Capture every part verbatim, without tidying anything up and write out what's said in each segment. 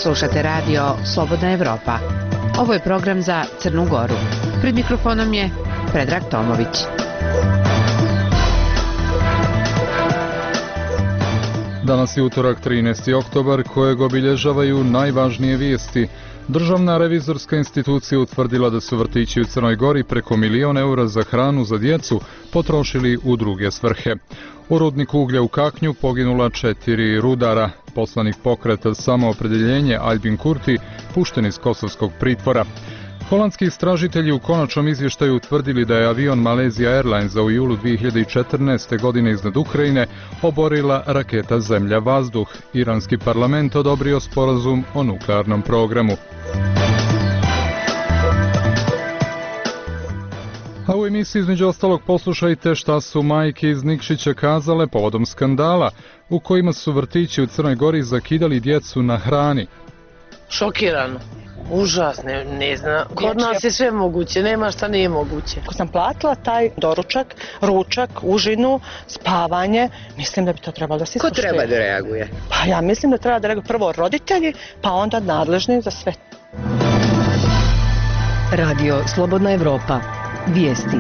Slušate radio Slobodna Evropa. Ovo je program za Crnu Goru. Pred mikrofonom je Predrag Tomović. Danas je utorak trinaesti oktobar kojeg obilježavaju najvažnije vijesti. Državna revizorska institucija utvrdila da su vrtići u Crnoj Gori preko milion eura za hranu za djecu potrošili u druge svrhe. U rudniku uglja u Kaknju poginula četiri rudara. Poslanik pokreta Samoopredjeljenje Albin Kurti pušten iz kosovskog pritvora. Holandski istražitelji u konačnom izvještaju utvrdili da je avion Malaysia Airlinesa u julu dvije hiljade četrnaeste. godine iznad Ukrajine oborila raketa Zemlja-vazduh. Iranski parlament odobrio sporazum o nuklearnom programu. A u emisiji između ostalog poslušajte šta su majke iz Nikšića kazale povodom skandala u kojima su vrtići u Crnoj Gori zakidali djecu na hrani. Šokirano. Užas, ne, ne znam. Kod nas je sve moguće, nema šta nije moguće. Ako sam platila taj doručak, ručak, užinu, spavanje, mislim da bi to trebalo da se ispoštuje. Ko treba da reaguje? Pa ja mislim da treba da reaguje prvo roditelji, pa onda nadležni za sve. Radio Slobodna Evropa. Vijesti.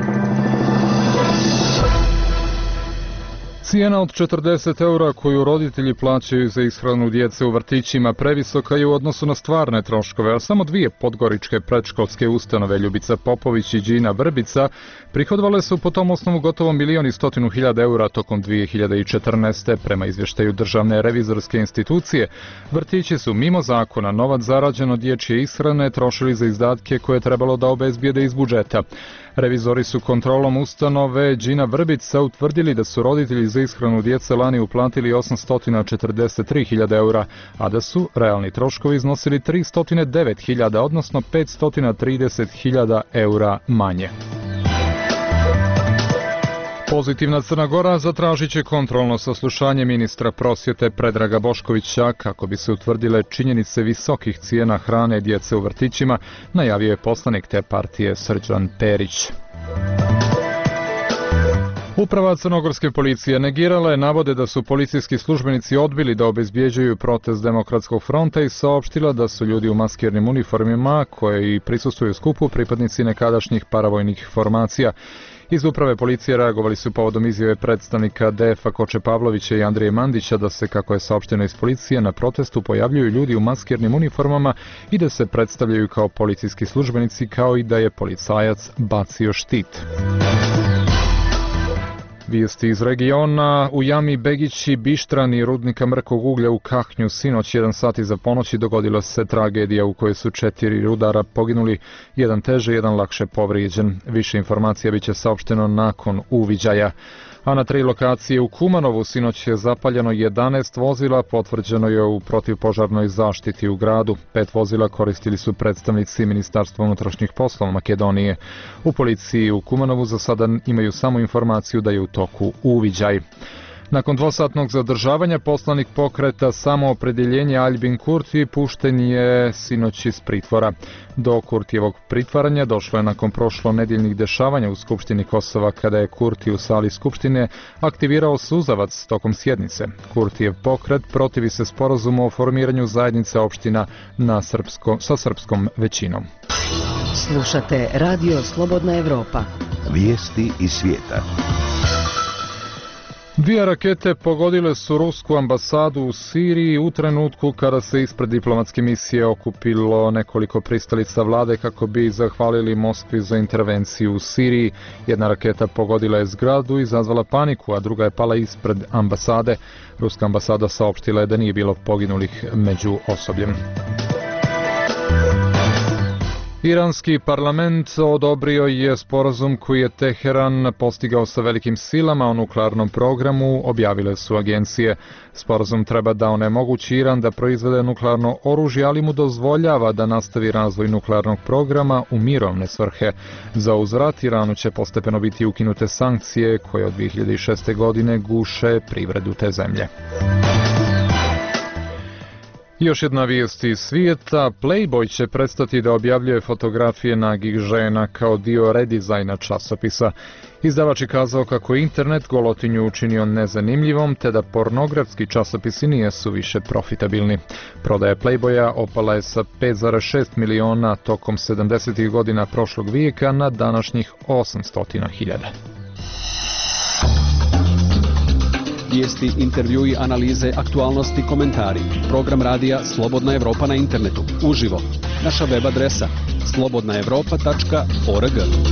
Cijena od četrdeset eura koju roditelji plaćaju za ishranu djece u vrtićima previsoka je u odnosu na stvarne troškove, a samo dvije podgoričke predškolske ustanove, Ljubica Popović i Đina Vrbica, prihodovale su po tom osnovu gotovo milion i stotinu hiljada eura tokom dvije hiljade četrnaeste. Prema izvještaju Državne revizorske institucije, vrtići su mimo zakona novac zarađen od dječje ishrane trošili za izdatke koje je trebalo da obezbijede iz budžeta. Revizori su kontrolom ustanove Đina Vrbica utvrdili da su roditelji za ishranu djece lani uplatili osamsto četrdeset tri hiljade eura, a da su realni troškovi iznosili tristo devet hiljada, odnosno petsto trideset hiljada eura manje. Pozitivna Crna Gora zatražit će kontrolno saslušanje ministra prosvjete Predraga Boškovića kako bi se utvrdile činjenice visokih cijena hrane djece u vrtićima, najavio je poslanik te partije Srđan Perić. Uprava crnogorske policije negirala je navode da su policijski službenici odbili da obezbjeđuju protest Demokratskog fronta i saopštila da su ljudi u maskirnim uniformima koji prisustvuju skupu pripadnici nekadašnjih paravojnih formacija. Iz uprave policije reagovali su povodom izjave predstavnika D F-a Koče Pavlovića i Andrije Mandića da se, kako je saopšteno iz policije, na protestu pojavljuju ljudi u maskirnim uniformama i da se predstavljaju kao policijski službenici, kao i da je policajac bacio štit. Vijesti iz regiona. U jami Begići, Bištrani, rudnika mrkog uglja u Kaknju sinoć jedan sat iza ponoći dogodila se tragedija u kojoj su četiri rudara poginuli, jedan teže, jedan lakše povrijeđen. Više informacija biće saopšteno nakon uviđaja. A na tri lokacije u Kumanovu sinoć je zapaljeno jedanaest vozila, potvrđeno je u protivpožarnoj zaštiti u gradu. Pet vozila koristili su predstavnici Ministarstva unutrašnjih poslova Makedonije. U policiji u Kumanovu za sada imaju samo informaciju da je u toku uviđaj. Nakon dvosatnog zadržavanja poslanik pokreta Samoopredjeljenje Albin Kurti pušten je sinoć iz pritvora. Do Kurtijevog pritvaranja došlo je nakon prošlo nedjeljnih dešavanja u Skupštini Kosova kada je Kurti u sali Skupštine aktivirao suzavac tokom sjednice. Kurtijev pokret protivi se sporazumu o formiranju zajednice opština na srpsko, sa srpskom većinom. Slušate Radio Slobodna Evropa. Vijesti iz svijeta. Dvije rakete pogodile su rusku ambasadu u Siriji u trenutku kada se ispred diplomatske misije okupilo nekoliko pristalica vlade kako bi zahvalili Moskvi za intervenciju u Siriji. Jedna raketa pogodila je zgradu i izazvala paniku, a druga je pala ispred ambasade. Ruska ambasada saopštila je da nije bilo poginulih među osobljem. Iranski parlament odobrio je sporazum koji je Teheran postigao sa velikim silama o nuklearnom programu, objavile su agencije. Sporazum treba da onemogući Iran da proizvede nuklearno oružje, ali mu dozvoljava da nastavi razvoj nuklearnog programa u mirovne svrhe. Za uzvrat Iranu će postepeno biti ukinute sankcije koje od dvije hiljade šeste. godine guše privredu te zemlje. Još jedna vijest iz svijeta. Playboy će prestati da objavljuje fotografije nagih žena kao dio redizajna časopisa. Izdavač je kazao kako je internet golotinju učinio nezanimljivom, te da pornografski časopisi nijesu više profitabilni. Prodaja Playboya opala je sa pet zarez šest miliona tokom sedamdesetih godina prošlog vijeka na današnjih osamsto hiljada. Vijesti, intervjui, analize, aktualnosti, komentari. Program radija Slobodna Evropa na internetu. Uživo. Naša web adresa slobodna evropa tačka org.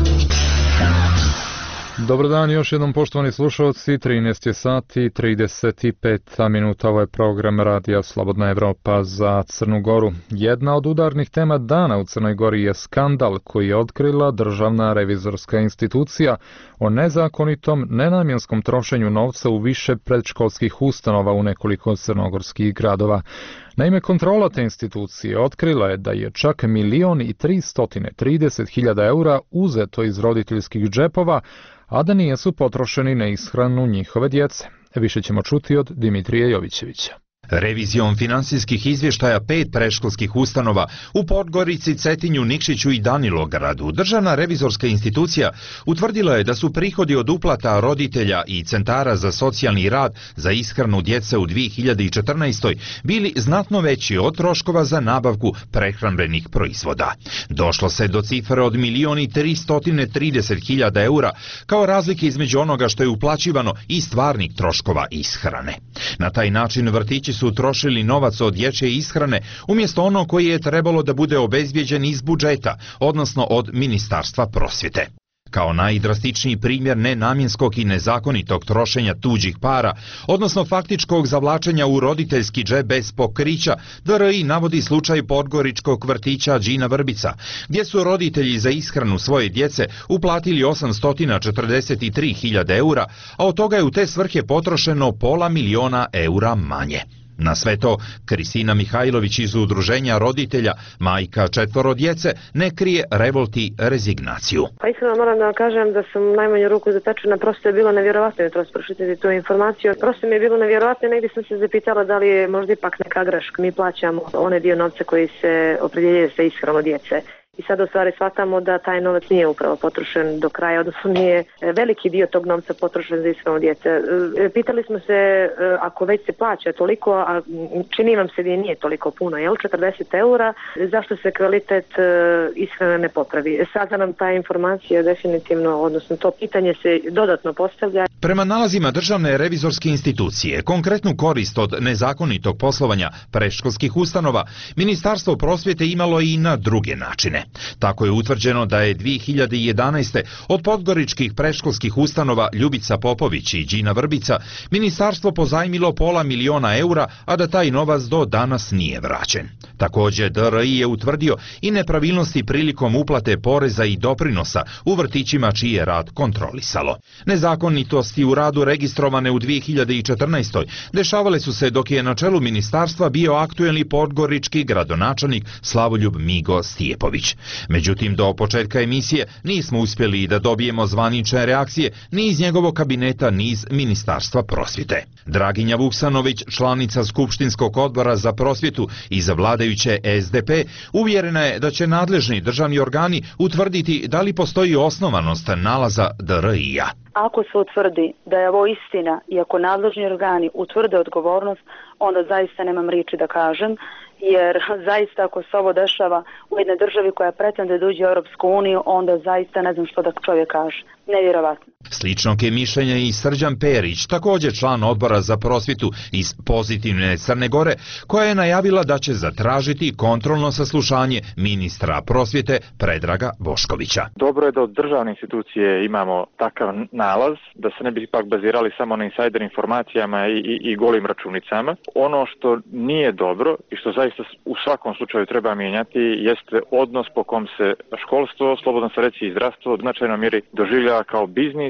Dobar dan, još jednom poštovani slušalci, trinaest je sati i trideset pet minuta, ovo je program radija Slobodna Evropa za Crnu Goru. Jedna od udarnih tema dana u Crnoj Gori je skandal koji je otkrila Državna revizorska institucija o nezakonitom, nenamjenskom trošenju novca u više predškolskih ustanova u nekoliko crnogorskih gradova. Naime, kontrola te institucije otkrila je da je čak milion i tristotine trideset hiljada eura uzeto iz roditeljskih džepova, a da nijesu potrošeni na ishranu njihove djece. Više ćemo čuti od Dimitrija Jovićevića. Revizijom finansijskih izvještaja pet predškolskih ustanova u Podgorici, Cetinju, Nikšiću i Danilogradu, Državna revizorska institucija utvrdila je da su prihodi od uplata roditelja i centara za socijalni rad za ishranu djece u dvije hiljade četrnaestoj bili znatno veći od troškova za nabavku prehrambenih proizvoda. Došlo se do cifre od milion i tristotine trideset hiljada eura kao razlike između onoga što je uplaćivano i stvarnih troškova ishrane. Na taj način vrtići su trošili novac od dječje ishrane umjesto ono koji je trebalo da bude obezbijeđen iz budžeta, odnosno od Ministarstva prosvjete. Kao najdrastičniji primjer nenamjenskog i nezakonitog trošenja tuđih para, odnosno faktičkog zavlačenja u roditeljski džep bez pokrića, D R I navodi slučaj podgoričkog vrtića Đina Vrbica, gdje su roditelji za ishranu svoje djece uplatili osamsto četrdeset tri hiljade eura, a od toga je u te svrhe potrošeno pola miliona eura manje. Na sve to, Kristina Mihajlović iz udruženja roditelja, majka četvoro djece, ne krije revolt i rezignaciju. Pa iskreno moram da vam kažem da sam najmanju ruku zatečena, prosto je bilo nevjerovatno jutros pročitati tu informaciju. Prosto mi je bilo nevjerovatno i negdje sam se zapitala da li je možda ipak neka greška. Mi plaćamo one dio novca koji se opredjeljuje sa ishranu djece. I sad u stvari shvatamo da taj novac nije upravo potrošen do kraja, odnosno nije veliki dio tog novca potrošen za ishranu djece. Pitali smo se, ako već se plaća toliko, a čini vam se da nije toliko puno, jel, četrdeset eura, zašto se kvalitet ishrane ne popravi? Sada nam ta informacija definitivno, odnosno to pitanje se dodatno postavlja. Prema nalazima Državne revizorske institucije, konkretnu korist od nezakonitog poslovanja predškolskih ustanova, Ministarstvo prosvjete imalo i na druge načine. Tako je utvrđeno da je dvije hiljade jedanaeste. od podgoričkih predškolskih ustanova Ljubica Popović i Đina Vrbica ministarstvo pozajmilo pola miliona eura, a da taj novac do danas nije vraćen. Također D R I je utvrdio i nepravilnosti prilikom uplate poreza i doprinosa u vrtićima čiji je rad kontrolisalo. Nezakonitosti u radu registrovane u dvije hiljade četrnaestoj. dešavale su se dok je na čelu ministarstva bio aktuelni podgorički gradonačelnik Slavoljub Migo Stijepović. Međutim, do početka emisije nismo uspjeli da dobijemo zvanične reakcije ni iz njegovog kabineta, ni iz Ministarstva prosvjete. Draginja Vuksanović, članica Skupštinskog odbora za prosvjetu i za vladajuće S D P, uvjerena je da će nadležni državni organi utvrditi da li postoji osnovanost nalaza D R I-a. Ako se utvrdi da je ovo istina i ako nadležni organi utvrde odgovornost, onda zaista nemam riječi da kažem, jer zaista ako se ovo dešava u jednoj državi koja pretende da uđe u Europsku uniju, onda zaista ne znam što da čovjek kaže. Nevjerovatno. Sličnog je mišljenja i Srđan Perić, također član odbora za prosvjetu iz Pozitivne Crne Gore, koja je najavila da će zatražiti kontrolno saslušanje ministra prosvjete Predraga Boškovića. Dobro je da od državne institucije imamo takav nalaz, da se ne bi ipak bazirali samo na insajder informacijama i, i, i golim računicama. Ono što nije dobro i što zaista u svakom slučaju treba mijenjati jeste odnos po kom se školstvo, slobodno se reći i zdravstvo, u značajnoj mjeri doživljava kao biznis,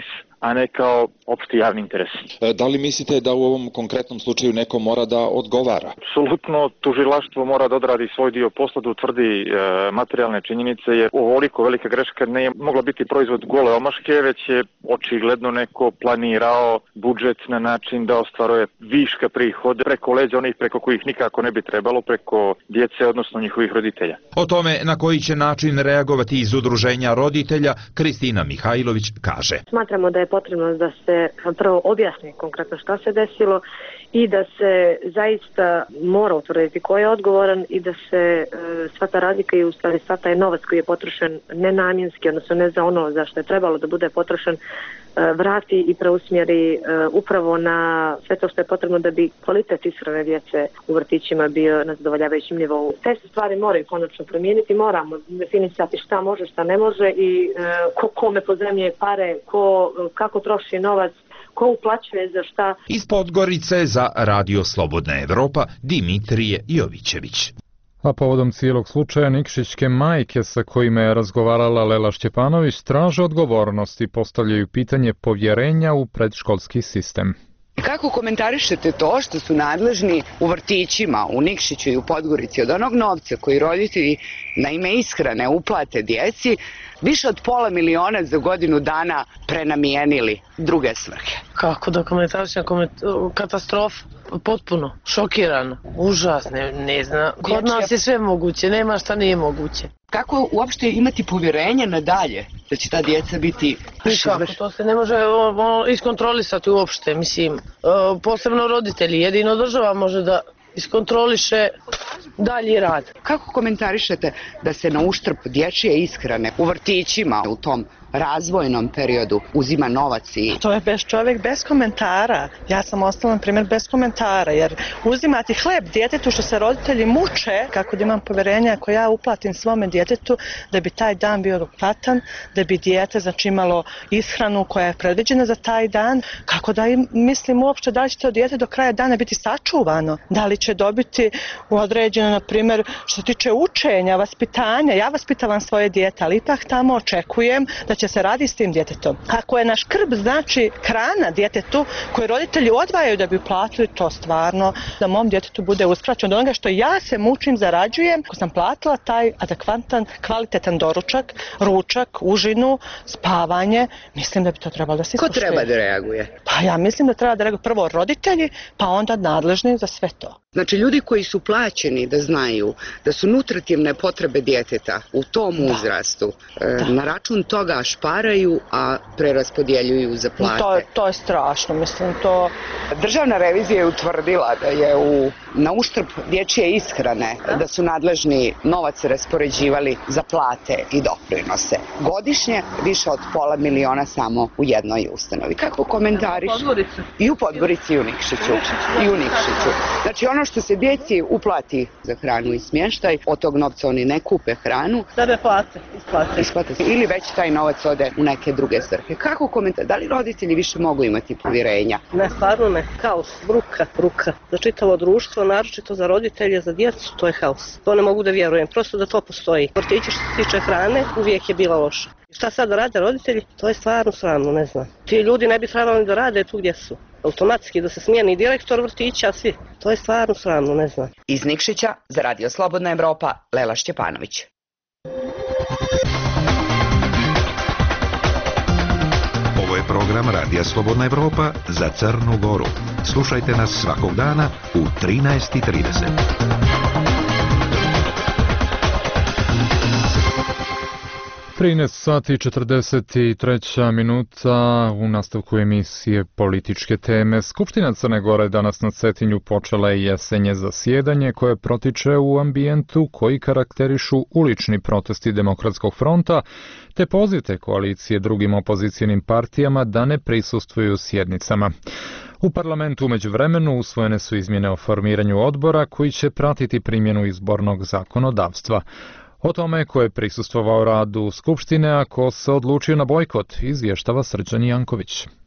a ne kao opšti javni interes. Da li mislite da u ovom konkretnom slučaju neko mora da odgovara? Apsolutno, tužilaštvo mora da odradi svoj dio posla, da utvrdi e, materijalne činjenice, jer ovoliko velika greška ne je mogla biti proizvod gole omaške, već je očigledno neko planirao budžet na način da ostvaruje viška prihode preko leđa onih preko kojih nikako ne bi trebalo, preko djece, odnosno njihovih roditelja. O tome na koji će način reagovati iz udruženja roditelja, Kristina Mihajlović kaže. Smatramo da je potrebno da se prvo objasni konkretno šta se desilo i da se zaista mora utvrditi ko je odgovoran i da se e, sva ta razlika i u stvari sva taj novac koji je potrošen nenamjenski, odnosno ne za ono za što je trebalo da bude potrošen, e, vrati i preusmjeri e, upravo na sve to što je potrebno da bi kvalitet ishrane djece u vrtićima bio na zadovoljavajućem nivou. Te se stvari moraju konačno promijeniti, moramo definisati šta može, šta ne može i e, ko kome pozajmljuje pare, ko kako troši novac, ko uplaćuje za šta. Iz Podgorice za Radio Slobodna Evropa Dimitrije Jovićević. A povodom cijelog slučaja Nikšićke majke sa kojima je razgovarala Lela Šćepanović traže odgovornost i postavljaju pitanje povjerenja u predškolski sistem. Kako komentarišete to što su nadležni u vrtićima, u Nikšiću i u Podgorici od onog novca koji roditelji na ime ishrane uplate djeci, više od pola miliona za godinu dana prenamijenili druge svrhe? Kako da komentarišem, koment... katastrofa, potpuno, šokirano, užas, ne, ne zna. Kod Dječja... nas je sve moguće, nema šta nije moguće. Kako uopšte imati povjerenje nadalje da će ta djeca biti... Nikako, to se ne može ono, iskontrolisati uopšte, mislim, posebno roditelji, jedino država može da iskontroliše dalji rad. Kako komentarišete da se na uštrb dječje ishrane u vrtićima u tom razvojnom periodu uzima novac i... To je bez čovjek bez komentara. Ja sam ostala, na primjer, bez komentara, jer uzimati hleb djetetu što se roditelji muče, kako da imam povjerenja ako ja uplatim svome djetetu da bi taj dan bio adekvatan, da bi dijete znači imalo ishranu koja je predviđena za taj dan, kako da im, mislim uopšte da li će to dijete do kraja dana biti sačuvano, da li će dobiti određeno, na primjer, što se tiče učenja, vaspitanja. Ja vaspitavam svoje dijete, ali ipak tamo očekujem da će se radi s tim djetetom. Ako je naš skrb znači hrana djetetu koju roditelji odvajaju da bi platili, to stvarno da mom djetetu bude uskraćeno od onoga što ja se mučim, zarađujem, ko sam platila taj adekvatan, kvalitetan doručak, ručak, užinu, spavanje, mislim da bi to trebalo da se ispoštuje. Ko treba da reaguje? Pa ja mislim da treba da reaguje prvo roditelji, pa onda nadležni za sve to. Znači ljudi koji su plaćeni da znaju da su nutritivne potrebe djeteta u tom da. uzrastu, da. na račun toga šparaju, a preraspodjeljuju za plate. To, to je strašno, mislim to... Državna revizija je utvrdila da je u, na uštrb dječje ishrane, da? da su nadležni novac raspoređivali za plate i doprinose. Godišnje više od pola miliona samo u jednoj ustanovi. Kako komentariš? U Podgorici. I u Podgorici i u Nikšiću. I u Nikšiću. Znači ono što se djeci uplati za hranu i smještaj, od tog novca oni ne kupe hranu. Sebe plate, isplate. Isplate. Ili već taj novac ode u neke druge svrhe. Kako komentar? Da li roditelji više mogu imati povjerenja? Ne, stvarno ne. Kaos, bruka, bruka. Za čitavo društvo, naročito za roditelje, za djecu, to je haos. To ne mogu da vjerujem, prosto da to postoji. Vrtići što se tiče hrane uvijek je bila loša. Šta sad da rade roditelji? To je stvarno sramno, ne znam. Ti ljudi ne bi trebali da rade tu gdje su. Automatski da se smijeni direktor vrtića, svi. To je stvarno sramno, ne znam. Iz Nikšića za Radio Slobodna Evropa, Lela Šćepanović. Ovo je program Radija Slobodna Evropa za Crnu Goru. Slušajte nas svakog dana u trinaest i trideset. trinaest sati četrdeset treća minuta u nastavku emisije Političke teme. Skupština Crne Gore danas na Cetinju počela je jesenje zasjedanje koje protiče u ambijentu koji karakterišu ulični protesti Demokratskog fronta te pozivte koalicije drugim opozicijenim partijama da ne prisustvuju sjednicama. U parlamentu umeđu vremenu usvojene su izmjene o formiranju odbora koji će pratiti primjenu izbornog zakonodavstva. O tome ko je prisustvovao radu Skupštine, a ko se odlučio na bojkot, izvještava Srđan Janković.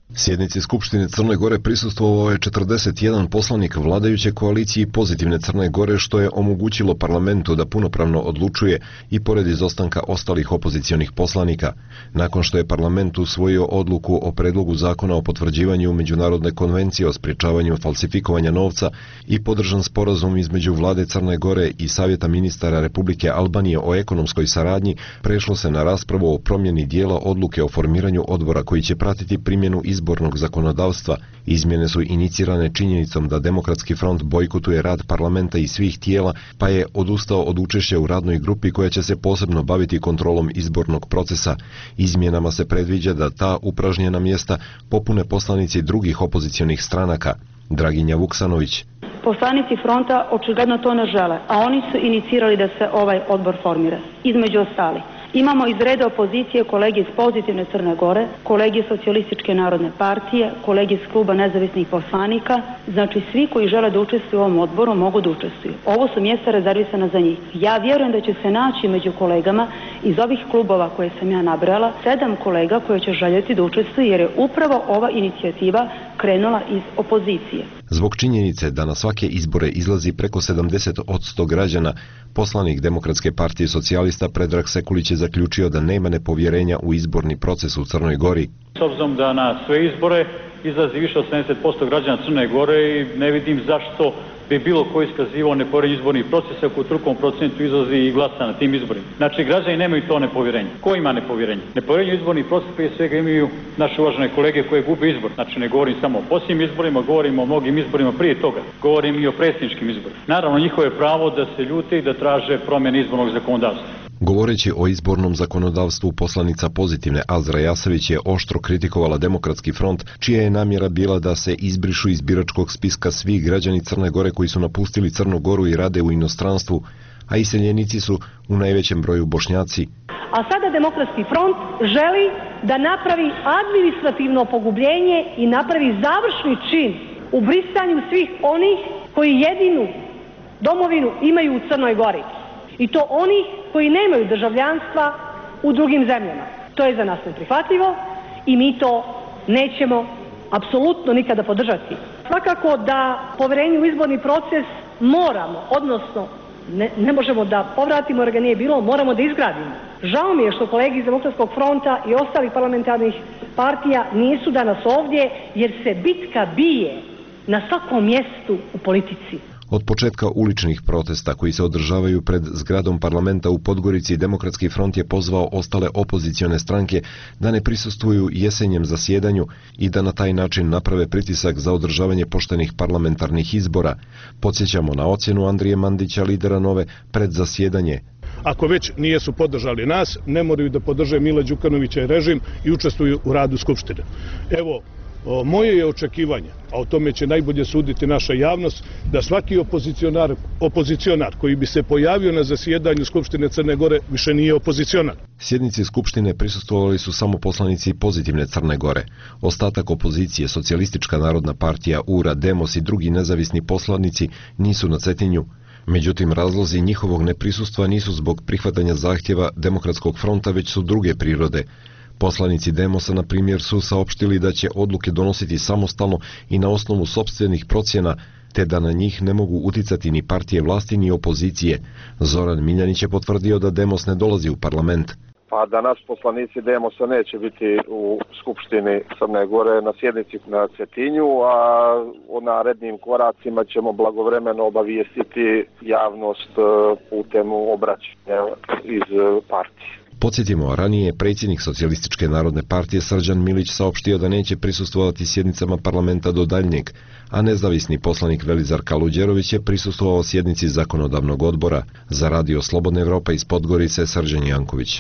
Sjednici Skupštine Crne Gore prisustvovao je četrdeset jedan poslanik vladajuće koalicije Pozitivne Crne Gore, što je omogućilo parlamentu da punopravno odlučuje i pored izostanka ostalih opozicionih poslanika. Nakon što je parlament usvojio odluku o predlogu zakona o potvrđivanju Međunarodne konvencije o sprječavanju falsifikovanja novca i podržan sporazum između vlade Crne Gore i Savjeta ministara Republike Albanije o ekonomskoj saradnji, prešlo se na raspravu o promjeni dijela odluke o formiranju odbora koji će pratiti primjenu izbornog zakonodavstva. Izmjene su inicirane činjenicom da Demokratski front bojkotuje rad parlamenta i svih tijela, pa je odustao od učešća u radnoj grupi koja će se posebno baviti kontrolom izbornog procesa. Izmjenama se predviđa da ta upražnjena mjesta popune poslanici drugih opozicionih stranaka. Draginja Vuksanović. Poslanici fronta očigledno to ne žele, a oni su inicirali da se ovaj odbor formira. Između ostali, imamo iz reda opozicije kolege iz Pozitivne Crne Gore, kolege iz Socijalističke narodne partije, kolege iz kluba nezavisnih poslanika, znači svi koji žele da učestvuju u ovom odboru mogu da učestvuju. Ovo su mjesta rezervisana za njih. Ja vjerujem da će se naći među kolegama iz ovih klubova koje sam ja nabrala, sedam kolega koje će željeti da učestvuju jer je upravo ova inicijativa krenula iz opozicije. Zbog činjenice da na svake izbore izlazi preko sedamdeset posto građana, poslanik Demokratske partije socijalista Predrag Sekulić je zaključio da nema nepovjerenja u izborni proces u Crnoj Gori. S obzirom da na sve izbore izlazi više od sedamdeset posto građana Crne Gore i ne vidim zašto bi bilo ko iskazivao nepovjerenje izbornih procesa ako u tolikom procentu izlazi i glasa na tim izborima. Znači, građani nemaju to nepovjerenje. Ko ima nepovjerenje? Nepovjerenje u izborni proces prije svega imaju naše uvažene kolege koje gube izbor. Znači, ne govorim samo o posljednjim izborima, govorim o mnogim izborima prije toga. Govorim i o predsjedničkim izborima. Naravno, njihovo je pravo da se ljute i da traže promjene izbornog zakonodavstva. Govoreći o izbornom zakonodavstvu, poslanica Pozitivne Azra Jasević je oštro kritikovala Demokratski front, čija je namjera bila da se izbrišu iz biračkog spiska svi građani Crne Gore koji su napustili Crnu Goru i rade u inostranstvu, a iseljenici su u najvećem broju Bošnjaci. A sada Demokratski front želi da napravi administrativno pogubljenje i napravi završni čin u brisanju svih onih koji jedinu domovinu imaju u Crnoj Gori. I to oni koji nemaju državljanstva u drugim zemljama. To je za nas neprihvatljivo i mi to nećemo apsolutno nikada podržati. Svakako da povjerenje u izborni proces moramo, odnosno ne, ne možemo da povratimo jer ga nije bilo, moramo da izgradimo. Žao mi je što kolege iz Demokratskog fronta i ostalih parlamentarnih partija nisu danas ovdje jer se bitka bije na svakom mjestu u politici. Od početka uličnih protesta koji se održavaju pred zgradom parlamenta u Podgorici, Demokratski front je pozvao ostale opozicione stranke da ne prisustvuju jesenjem zasjedanju i da na taj način naprave pritisak za održavanje poštenih parlamentarnih izbora. Podsjećamo na ocjenu Andrije Mandića, lidera Nove, pred zasjedanje. Ako već nijesu podržali nas, ne moraju da podrže Mila Đukanovića i režim i učestvuju u radu Skupštine. Evo, O, moje je očekivanje, a o tome će najbolje suditi naša javnost, da svaki opozicionar, opozicionar koji bi se pojavio na zasjedanju Skupštine Crne Gore više nije opozicionar. Sjednici Skupštine prisustvovali su samo poslanici Pozitivne Crne Gore. Ostatak opozicije, Socijalistička narodna partija, U R A, Demos i drugi nezavisni poslanici nisu na Cetinju. Međutim, razlozi njihovog neprisustva nisu zbog prihvatanja zahtjeva Demokratskog fronta, već su druge prirode. Poslanici Demosa, na primjer, su saopštili da će odluke donositi samostalno i na osnovu sopstvenih procjena, te da na njih ne mogu uticati ni partije vlasti ni opozicije. Zoran Miljanić je potvrdio da Demos ne dolazi u parlament. Pa danas poslanici Demosa neće biti u Skupštini Crne Gore na sjednici na Cetinju, a o narednim koracima ćemo blagovremeno obavijestiti javnost putem obraćanja iz partije. Podsjetimo, ranije je predsjednik Socijalističke narodne partije Srđan Milić saopštio da neće prisustvovati sjednicama parlamenta do daljnjeg, a nezavisni poslanik Velizar Kaluđerović je prisustvovao sjednici zakonodavnog odbora. Za Radio Slobodna Evropa iz Podgorice, Srđan Janković.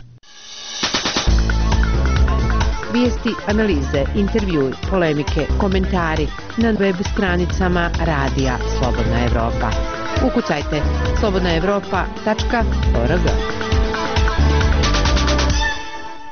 Vijesti, analize, intervjui, polemike, komentari na web stranicama Radija Slobodna Evropa. Ukucajte slobodna evropa tačka org.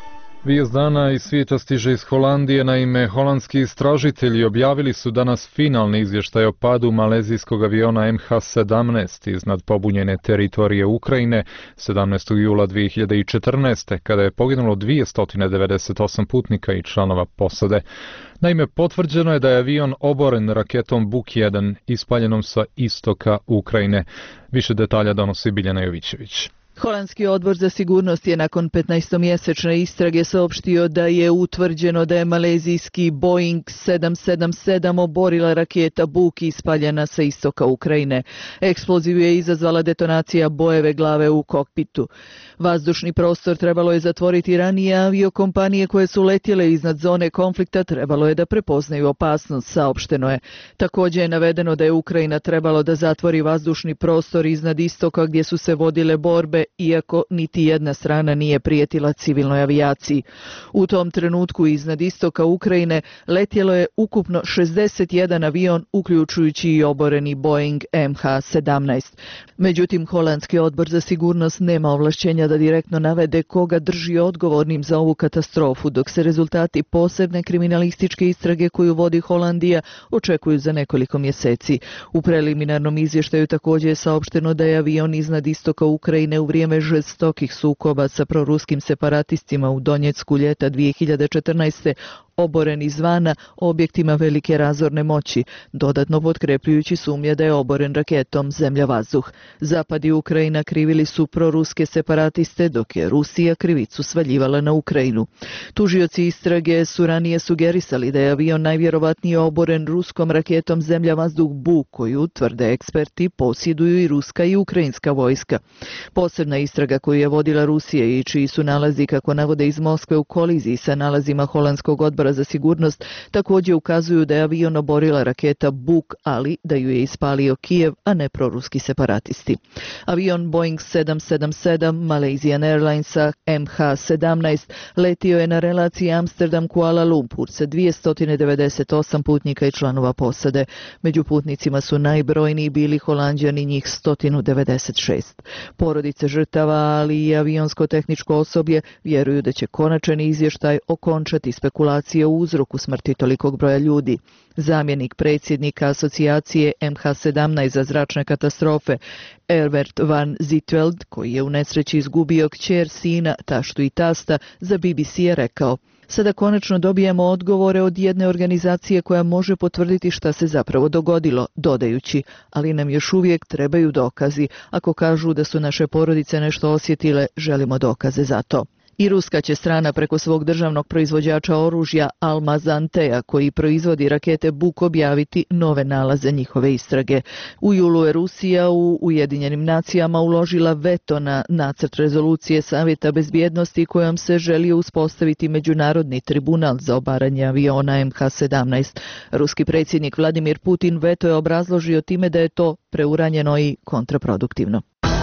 Vijest dana iz svijeta stiže iz Holandije. Naime, holandski istražitelji objavili su danas finalni izvještaj o padu malezijskog aviona M H sedamnaest iznad pobunjene teritorije Ukrajine sedamnaestog jula dvije hiljade četrnaeste. kada je poginulo dvjesto devedeset osam putnika i članova posade. Naime, potvrđeno je da je avion oboren raketom Buk jedan ispaljenom sa istoka Ukrajine. Više detalja donosi Biljana Jovićević. Holandski odbor za sigurnost je nakon petnaestomjesečne istrage saopštio da je utvrđeno da je malezijski Boeing sedam sedam sedam oborila raketa Buk ispaljena sa istoka Ukrajine. Eksploziv je izazvala detonacija bojeve glave u kokpitu. Vazdušni prostor trebalo je zatvoriti ranije, aviokompanije koje su letjele iznad zone konflikta trebalo je da prepoznaju opasnost, saopšteno je. Također je navedeno da je Ukrajina trebalo da zatvori vazdušni prostor iznad istoka gdje su se vodile borbe, iako niti jedna strana nije prijetila civilnoj avijaciji. U tom trenutku iznad istoka Ukrajine letjelo je ukupno šezdeset jedan avion, uključujući i oboreni Boeing M H sedamnaest. Međutim, Holandski odbor za sigurnost nema ovlašćenja da direktno navede koga drži odgovornim za ovu katastrofu, dok se rezultati posebne kriminalističke istrage koju vodi Holandija očekuju za nekoliko mjeseci. U preliminarnom izvještaju također je saopšteno da je avion iznad istoka Ukrajine u vrijeme žestokih sukoba sa proruskim separatistima u Donjecku ljeta dvije hiljade četrnaeste oboren izvana objektima velike razorne moći, dodatno potkrepljujući sumnje da je oboren raketom zemlja-vazduh. Zapad i Ukrajina krivili su proruske separatiste, dok je Rusija krivicu svaljivala na Ukrajinu. Tužioci istrage su ranije sugerisali da je avion najvjerovatnije oboren ruskom raketom zemlja-vazduh Buk, koju, tvrde eksperti, posjeduju i ruska i ukrajinska vojska. Posebna istraga koju je vodila Rusija i čiji su nalazi, kako navode iz Moskve, u koliziji sa nalazima Holandskog odbora za sigurnost, također ukazuju da je avion oborila raketa Buk, ali da ju je ispalio Kijev, a ne proruski separatisti. Avion Boeing sedam sedam sedam Malaysian Airlinesa M H sedamnaest letio je na relaciji Amsterdam-Kuala Lumpur sa dvjesto devedeset osam putnika i članova posade. Među putnicima su najbrojniji bili Holanđani, njih sto devedeset šest. Porodice žrtava, ali i avionsko-tehničko osoblje vjeruju da će konačan izvještaj okončati spekulacije o uzroku smrti tolikog broja ljudi. Zamjenik predsjednika asocijacije M H sedamnaest za zračne katastrofe, Evert van Zitveld, koji je u nesreći izgubio kćer, sina, taštu i tasta, za B B C je rekao: "Sada konačno dobijamo odgovore od jedne organizacije koja može potvrditi šta se zapravo dogodilo", dodajući: "Ali nam još uvijek trebaju dokazi. Ako kažu da su naše porodice nešto osjetile, želimo dokaze za to." I ruska će strana preko svog državnog proizvođača oružja Almaz-Antea, koji proizvodi rakete Buk, objaviti nove nalaze njihove istrage. U julu je Rusija u Ujedinjenim nacijama uložila veto na nacrt rezolucije Savjeta bezbjednosti kojom se želi uspostaviti međunarodni tribunal za obaranje aviona M H sedamnaest. Ruski predsjednik Vladimir Putin veto je obrazložio time da je to preuranjeno i kontraproduktivno.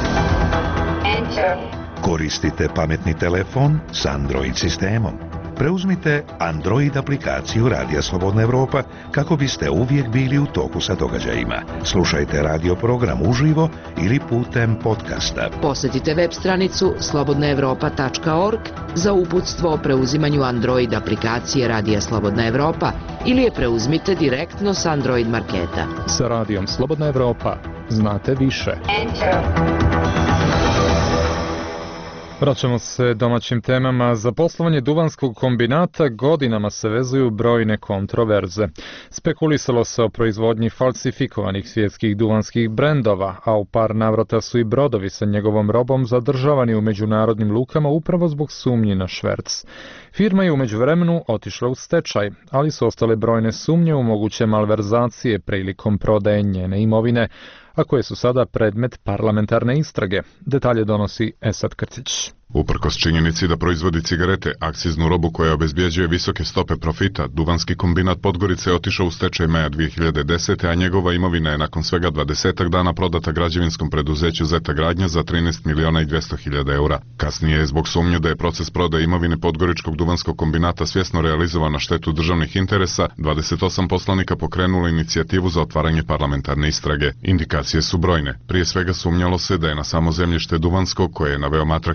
Enter. Koristite pametni telefon s Android sistemom. Preuzmite Android aplikaciju Radija Slobodna Evropa kako biste uvijek bili u toku sa događajima. Slušajte radio program uživo ili putem podcasta. Posjetite web stranicu slobodna evropa tačka org za uputstvo o preuzimanju Android aplikacije Radija Slobodna Evropa ili je preuzmite direktno s Android marketa. Sa Radijom Slobodna Evropa znate više. Enter. Vraćamo se domaćim temama. Za poslovanje duvanskog kombinata godinama se vezuju brojne kontroverze. Spekulisalo se o proizvodnji falsifikovanih svjetskih duvanskih brendova, a u par navrata su i brodovi sa njegovom robom zadržavani u međunarodnim lukama upravo zbog sumnji na šverc. Firma je u međuvremenu otišla u stečaj, ali su ostale brojne sumnje u moguće malverzacije prilikom prodaje njene imovine, a koje su sada predmet parlamentarne istrage. Detalje donosi Esad Krcić. Uprkos činjenici da proizvodi cigarete, akciznu robu koja obezbjeđuje visoke stope profita, duvanski kombinat Podgorice je otišao u stečaj maja dvije hiljade desete. a njegova imovina je nakon svega dvadesetak dana prodata građevinskom preduzeću Zeta Gradnja za trinaest miliona i dvjesto hiljada eura. Kasnije je zbog sumnje da je proces prodaje imovine Podgoričkog duvanskog kombinata svjesno realizovan na štetu državnih interesa, dvadeset osam poslanika pokrenulo inicijativu za otvaranje parlamentarne istrage. Indikacije su brojne. Prije svega sumnjalo se da je na samo zemljište Duvanskog, koje je na veoma atraktivnoj lokaciji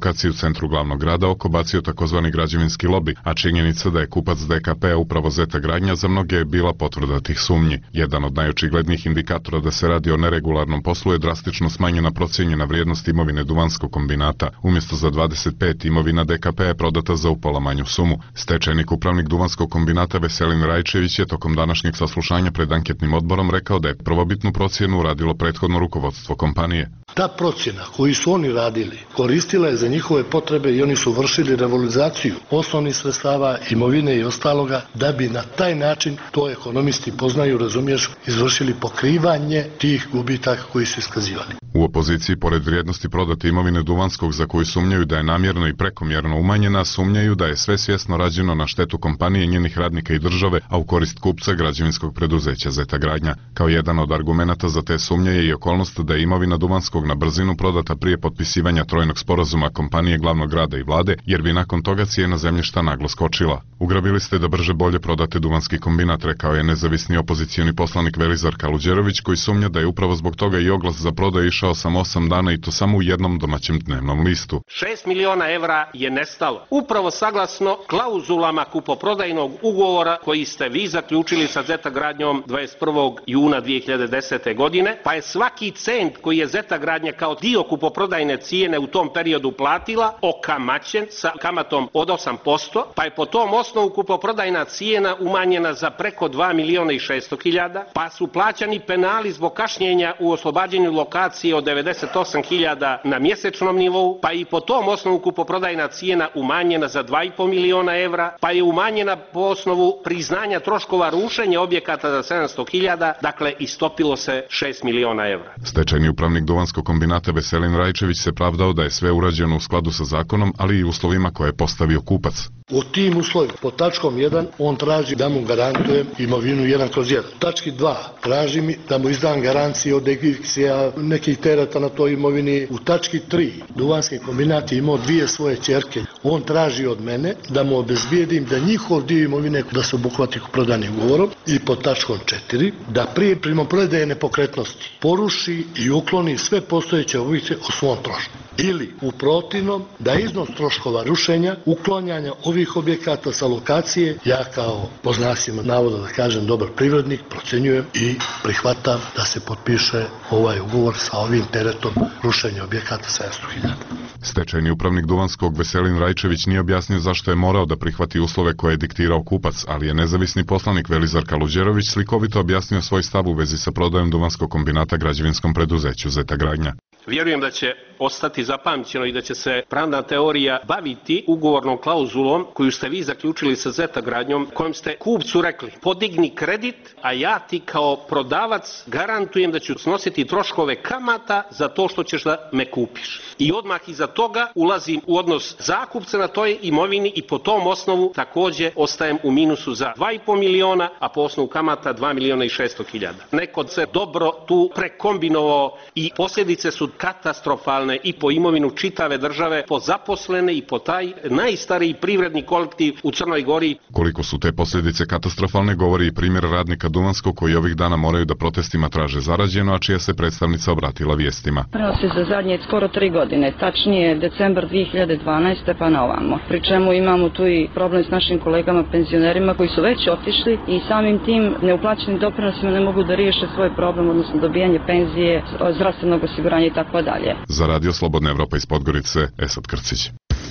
lokaciji u centru glavnog grada okobacio takozvani građevinski lobi, a činjenica da je kupac D K P-a upravo Zeta Gradnja za mnoge je bila potvrda tih sumnji. Jedan od najočiglednijih indikatora da se radi o neregularnom poslu je drastično smanjena procijenjena vrijednost imovine Duvanskog kombinata. Umjesto za dvadeset pet, imovina D K P je prodata za upola manju sumu. Stečajnik upravnik Duvanskog kombinata Veselin Rajčević je tokom današnjeg saslušanja pred anketnim odborom rekao da je prvobitnu procjenu uradilo prethodno rukovodstvo kompanije. Ta procjena koju su oni radili koristila je za njihove potrebe i oni su vršili revalorizaciju osnovnih sredstava, imovine i ostaloga da bi na taj način, to ekonomisti poznaju, razumiješ, izvršili pokrivanje tih gubitaka koji su iskazivali. U opoziciji, pored vrijednosti prodate imovine Duvanskog za koju sumnjaju da je namjerno i prekomjerno umanjena, sumnjaju da je sve svjesno rađeno na štetu kompanije, njenih radnika i države, a u korist kupca građevinskog preduzeća Zeta Gradnja. Kao jedan od argumenata za te sumnje je i okolnost da je imovina Duvanskog na brzinu prodata prije potpisivanja trojnog sporazuma kompanije glavnog grada i vlade, jer bi nakon toga cijena zemljišta naglo skočila. Ugrabili ste da brže bolje prodate Duvanski kombinat, rekao je nezavisni opozicioni poslanik Velizar Kaluđerović, koji sumnja da je upravo zbog toga i oglas za prodaju išao sam osam dana i to samo u jednom domaćem dnevnom listu. šest miliona evra je nestalo, upravo saglasno klauzulama kupoprodajnog ugovora koji ste vi zaključili sa Zeta Gradnjom dvadeset prvog juna dvije hiljade desete. godine, pa je svaki cent koji je Zeta Gradnja kao dio kupoprodajne cijene u tom periodu platila okamaćen sa kamatom od osam posto, pa je po tom osnovu kupoprodajna cijena umanjena za preko dva miliona i šesto hiljada, pa su plaćani penali zbog kašnjenja u oslobađanju lokacije od devedeset osam hiljada na mjesečnom nivou, pa i po tom osnovu kupoprodajna cijena umanjena za dva i po miliona evra, pa je umanjena po osnovu priznanja troškova rušenja objekata za sedamsto hiljada, dakle istopilo se šest miliona evra. Stečajni upravnik Duvanskog kombinata Veselin Rajčević se pravdao da je sve urađeno u skladu sa zakonom, ali i uslovima koje je postavio kupac. U tim uslovima, pod tačkom jedan, on traži da mu garantujem imovinu jedan kroz jedan. Tački dva, traži mi da mu izdam garancije od egzekcija, nekih tereta na toj imovini. U tački tri, Duvanski kombinat je imao dvije svoje ćerke. On traži od mene da mu obezbijedim da njihov dio imovine da se obuhvati prodanim ugovorom. I pod tačkom četiri, da prije primopredaje nepokretnosti poruši i ukloni sve postojeće objekte o svom trošku. Ili, u protivnom, da iznos troškova rušenja, uklanjanja ovih objekata sa lokacije, ja kao, po znacima navoda da kažem, dobar privrednik, procenjujem i prihvatam da se potpiše ovaj ugovor sa ovim teretom rušenja objekata sedamsto hiljada. Stečajni upravnik Duvanskog Veselin Rajčević nije objasnio zašto je morao da prihvati uslove koje je diktirao kupac, ali je nezavisni poslanik Velizar Kaluđerović slikovito objasnio svoj stav u vezi sa prodajom Duvanskog kombinata građevinskom preduzeću Zeta Gradnja. Vjerujem da će ostati zapamćeno i da će se pravna teorija baviti ugovornom klauzulom koju ste vi zaključili sa Zeta Gradnjom, kojom ste kupcu rekli podigni kredit, a ja ti kao prodavac garantujem da ću snositi troškove kamata za to što ćeš da me kupiš. I odmah iza toga ulazim u odnos zakupca na toj imovini i po tom osnovu također ostajem u minusu za dva i po miliona, a po osnovu kamata dva miliona i šesto hiljada. Neko se dobro tu prekombinovao i posljedice su katastrofalne i po imovinu čitave države, po zaposlene i po taj najstariji privredni kolektiv u Crnoj Gori. Koliko su te posljedice katastrofalne govori i primjer radnika Duvanskog koji ovih dana moraju da protestima traže zarađeno, a čija se predstavnica obratila vijestima. Prenosi za zadnje skoro tri godine, tačnije decembar dvije hiljade dvanaeste pa na ovamo. Pri čemu imamo tu i problem s našim kolegama penzionerima koji su već otišli i samim tim neuplaćenim doprinosima ne mogu da riješe svoj problem, odnosno dobijanje penzije, zdravstvenog osiguranja i tako dalje. Za Radio Slobodna Evropa iz Podgorice, Esad Krcić.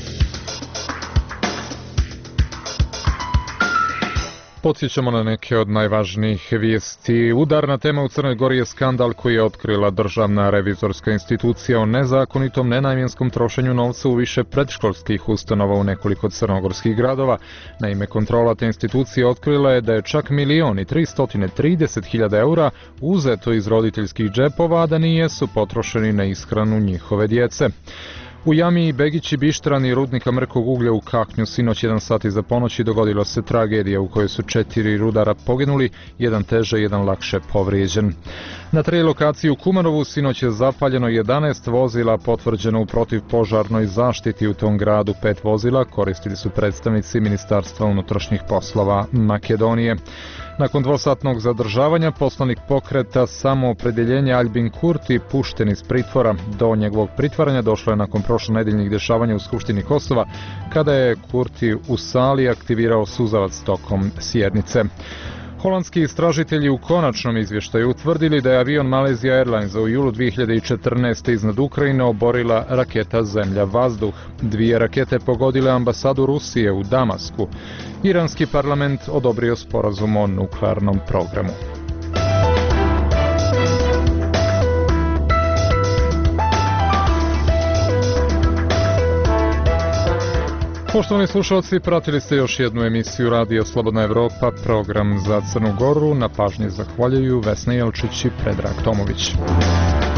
Podsjećamo na neke od najvažnijih vijesti. Udarna tema u Crnoj Gori je skandal koji je otkrila Državna revizorska institucija o nezakonitom nenamjenskom trošenju novca u više predškolskih ustanova u nekoliko crnogorskih gradova. Naime, kontrola te institucije otkrila je da je čak milion i tristo trideset hiljada eura uzeto iz roditeljskih džepova, a da nijesu potrošeni na ishranu njihove djece. U jami Begići Bištrani rudnika mrkog uglja u Kaknju sinoć jedan sat iza ponoći dogodila se tragedija u kojoj su četiri rudara poginuli, jedan teže, jedan lakše povrijeđen. Na tri lokacije u Kumanovu sinoć je zapaljeno jedanaest vozila, potvrđeno u protivpožarnoj zaštiti u tom gradu. Pet vozila koristili su predstavnici Ministarstva unutrašnjih poslova Makedonije. Nakon dvosatnog zadržavanja, poslanik pokreta Samoopredjeljenja Aljbin Kurti pušten iz pritvora. Do njegovog pritvaranja došlo je nakon prošlonedeljnih dešavanja u Skupštini Kosova, kada je Kurti u sali aktivirao suzavac tokom sjednice. Holandski istražitelji u konačnom izvještaju utvrdili da je avion Malaysia Airlinesa u julu dvije hiljade četrnaeste. iznad Ukrajine oborila raketa Zemlja-vazduh. Dvije rakete pogodile ambasadu Rusije u Damasku. Iranski parlament odobrio sporazum o nuklearnom programu. Poštovani slušalci, pratili ste još jednu emisiju Radija Slobodna Evropa, program za Crnu Goru. Na pažnji zahvaljuju Vesna Jelčić i Predrag Tomović.